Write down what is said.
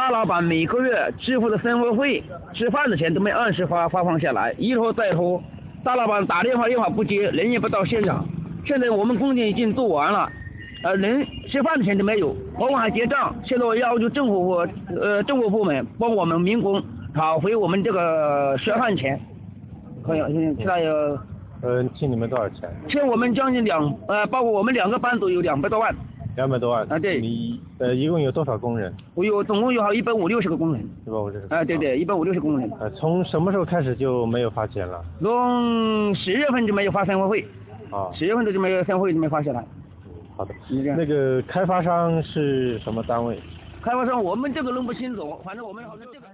大老板每个月支付的生活费、吃饭的钱都没按时发放下来，一拖再拖。大老板打电话不接，人也不到现场。现在我们工程已经做完了，人吃饭的钱都没有，保管还结账。现在我要求政府部门帮我们民工讨回我们这个吃饭钱。现在欠你们多少钱？ 欠我们将近包括我们2个班组有200多万。 200多万啊，对。 你一共有多少工人？ 总共有150个工人。 150个。 对，150工人。 从什么时候开始就没有发钱了？ 从10月份就没有发生活费。10月份就没有生活费就没发下来。 好的。那个开发商是什么单位？ 开发商我们这个弄不清楚，反正我们好像这个。